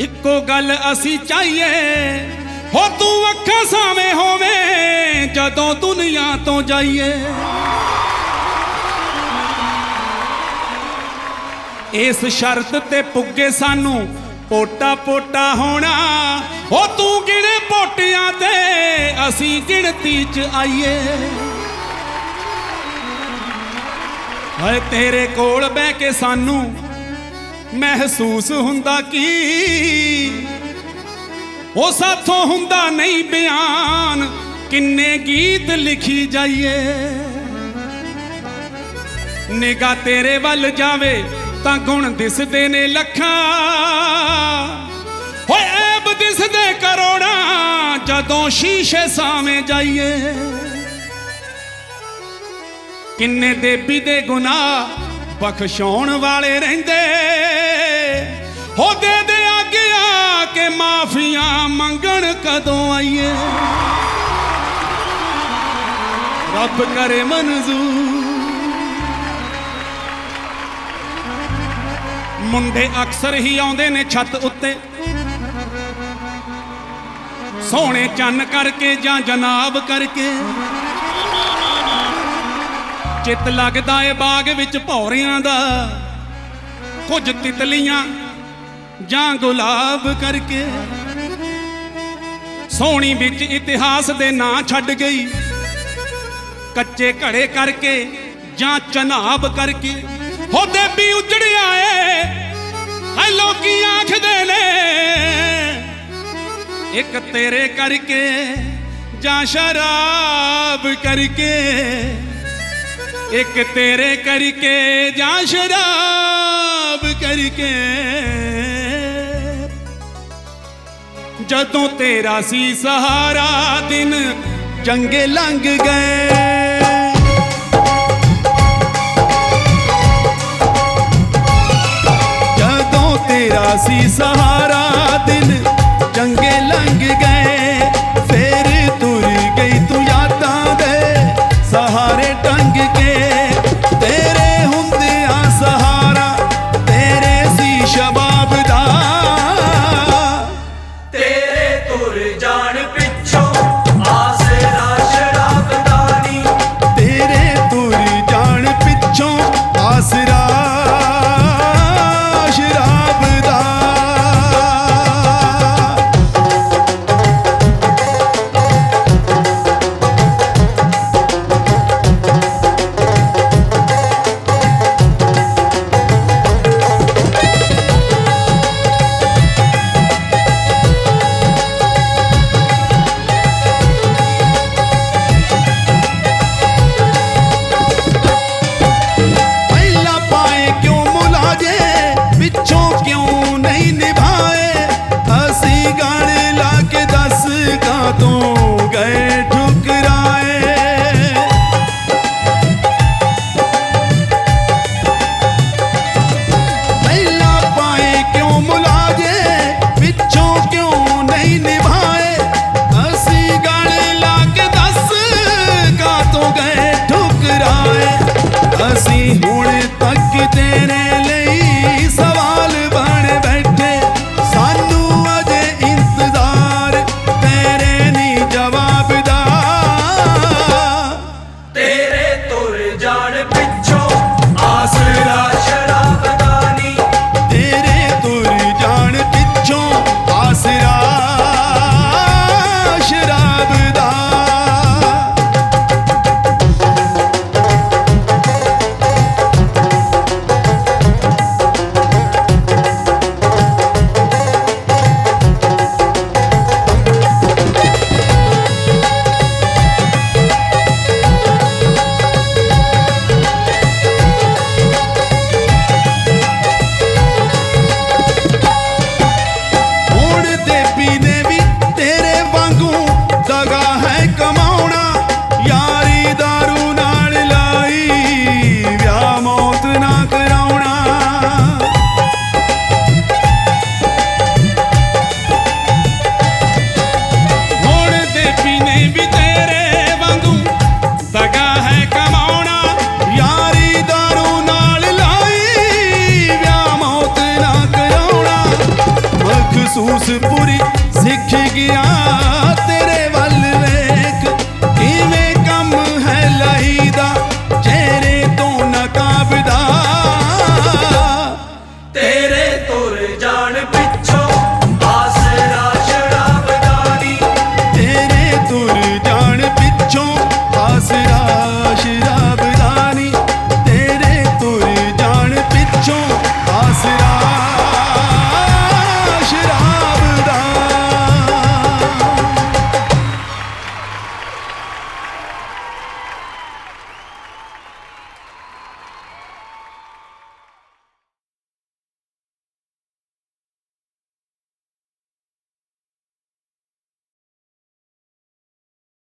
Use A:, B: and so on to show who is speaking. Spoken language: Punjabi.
A: ਇੱਕੋ ਗੱਲ ਅਸੀਂ ਚਾਹੀਏ ਹੋ ਤੂੰ ਅੱਖਾਂ ਸਾਵੇਂ ਹੋਵੇਂ ਜਦੋਂ ਦੁਨੀਆ ਤੋਂ ਜਾਈਏ। ਇਸ ਸ਼ਰਤ ਤੇ ਪੁੱਗੇ ਸਾਨੂੰ ਪੋਟਾ ਪੋਟਾ ਹੋਣਾ ਹੋ ਤੂੰ ਗਿਣੇ ਪੋਟਿਆਂ ਤੇ ਅਸੀਂ ਗਿਣਤੀ 'ਚ ਆਈਏ। ਹਾਏ ਤੇਰੇ ਕੋਲ ਬਹਿ ਕੇ ਸਾਨੂੰ ਮਹਿਸੂਸ ਹੁੰਦਾ ਕੀ ਉਹ ਸਾਥੋਂ ਹੁੰਦਾ ਨਹੀਂ ਬਿਆਨ ਕਿੰਨੇ ਗੀਤ ਲਿਖੀ ਜਾਈਏ। ਨਿਗਾਹ ਤੇਰੇ ਵੱਲ ਜਾਵੇ ਤਾਂ ਗੁਣ ਦਿਸਦੇ ਨੇ ਲੱਖਾਂ ਹੋਏ ਐਬ ਦਿਸਦੇ ਕਰੋੜਾਂ ਜਦੋਂ ਸ਼ੀਸ਼ੇ ਸਾਵੇਂ ਜਾਈਏ। ਕਿੰਨੇ ਦੇਵੀ ਦੇ ਗੁਨਾਹ ਬਖਸ਼ਾਉਣ ਵਾਲੇ ਰਹਿੰਦੇ ਹੋ ਦੇ ਅੱਗੇ ਆ ਕੇ ਮਾਫੀਆਂ ਮੰਗਣ ਕਦੋਂ ਆਈਏ। ਰੱਬ ਕਰੇ ਮਨਜ਼ੂਰ। ਮੁੰਡੇ ਅਕਸਰ ਹੀ ਆਉਂਦੇ ਨੇ ਛੱਤ ਉੱਤੇ ਸੋਹਣੇ ਚੰਨ ਕਰਕੇ ਜਾਂ ਜਨਾਬ ਕਰਕੇ। ਚਿੱਤ ਲੱਗਦਾ ਏ ਬਾਗ ਵਿੱਚ ਭੌਰਿਆਂ ਦਾ ਕੁਝ ਤਿਤਲੀਆਂ ਜਾਂ ਗੁਲਾਬ ਕਰਕੇ। ਸੋਹਣੀ ਵਿੱਚ ਇਤਿਹਾਸ ਦੇ ਨਾਂ ਛੱਡ ਗਈ ਕੱਚੇ ਘੜੇ ਕਰਕੇ ਜਾਂ ਚਨਾਬ ਕਰਕੇ। ਹੋ ਦੇਵੀ ਉਜੜਿਆ ਏ ਹੈ ਲੋਕੀ ਆਖਦੇ ਨੇ ਇੱਕ ਤੇਰੇ ਕਰਕੇ ਜਾਂ ਸ਼ਰਾਬ ਕਰਕੇ। ਇੱਕ ਤੇਰੇ ਕਰਕੇ ਜਾਂ ਸ਼ਰਾਬ ਕਰਕੇ। ਜਦੋਂ ਤੇਰਾ ਸੀ ਸਹਾਰਾ ਦਿਨ ਚੰਗੇ ਲੰਘ ਗਏ। ਜਦੋਂ ਤੇਰਾ ਸੀ ਸਹਾਰਾ ਦਿਨ ਚੰਗੇ ਲੰਘ ਗਏ। ਫੇਰ ਤੁਰ ਗਈ ਤੂੰ ਯਾਦਾਂ ਦੇ ਸਹਾਰੇ ਟੰਗ ਕੇ। ਤੇਰੇ ਹੁੰਦਿਆਂ ਸਹਾਰਾ ਤੇਰੇ ਸੀ ਸ਼ਬਾਬ ਦਾ।
B: ਤੇਰੇ ਤੁਰ ਜਾਣ ਪਿੱਛੋਂ ਆਸਰਾ ਸ਼ਰਾਬ ਦਾ ਨੀ।
A: ਤੇਰੇ ਤੁਰ ਜਾਣ ਪਿੱਛੋਂ ਆਸਰਾ ਸ਼ਰਾਬ ਦਾ। ਮਹਿਸੂਸ ਪੂਰੀ ਸਿੱਖ ਗਿਆ